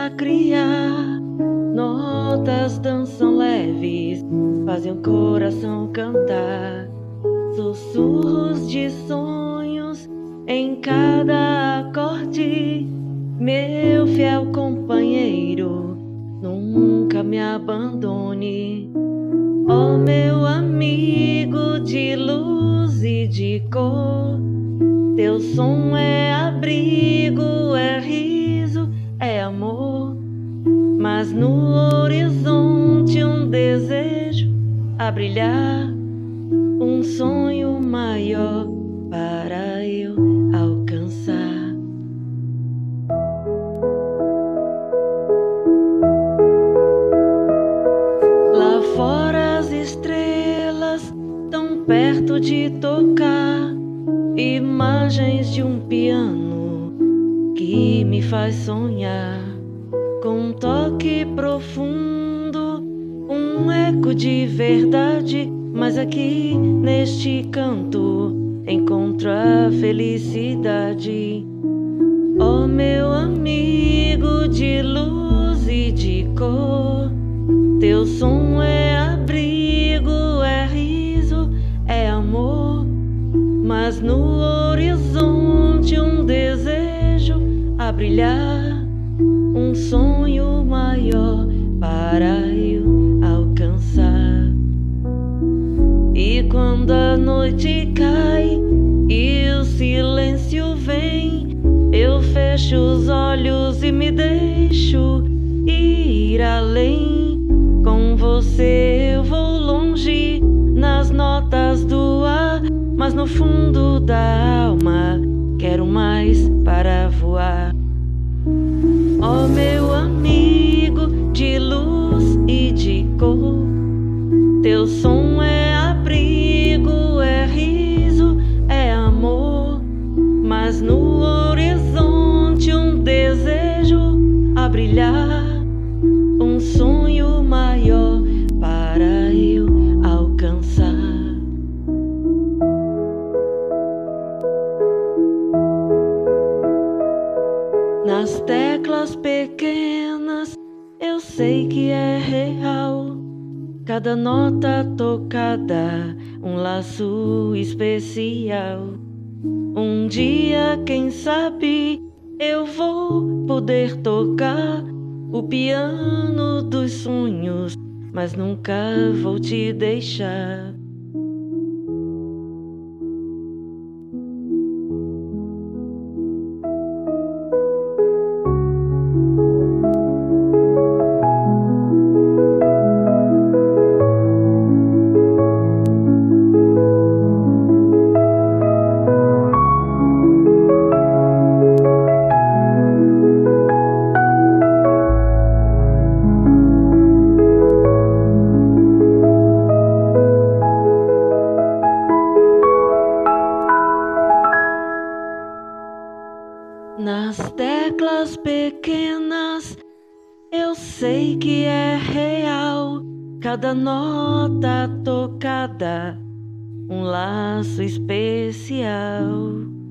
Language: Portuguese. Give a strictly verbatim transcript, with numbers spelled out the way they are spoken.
a criar. Notas dançam leves, fazem o coração cantar. Sussurros de sonhos em cada acorde. Meu fiel companheiro, nunca me abandone. Ó meu amigo de luz e de cor, teu som é abrigo, é riso, é amor. Mas no horizonte um desejo a brilhar, um sonho maior para eu alcançar. Lá fora as estrelas tão perto de tocar, imagens de um piano que me faz sonhar, com um toque profundo, um eco de verdade. Mas aqui neste canto encontro a felicidade. Ó meu amigo de luz e de cor, teu som é abrigo, é riso, é amor. Mas no horizonte um desejo a brilhar, um sonho maior para eu alcançar. E quando a noite cai e o silêncio vem, eu fecho os olhos e me deixo ir além. Com você eu vou longe nas notas do ar, mas no fundo da alma quero mais para voar. Ó meu amigo de luz e de cor, teu som é abrigo, é riso, é amor. Mas no horizonte um desejo a brilhar, um sonho maior para eu alcançar. Nas teclas pequenas eu sei que é real, cada nota tocada, um laço especial. Um dia, quem sabe, eu vou poder tocar o piano dos sonhos, mas nunca vou te deixar. Nas teclas pequenas eu sei que é real, cada nota tocada, um laço especial.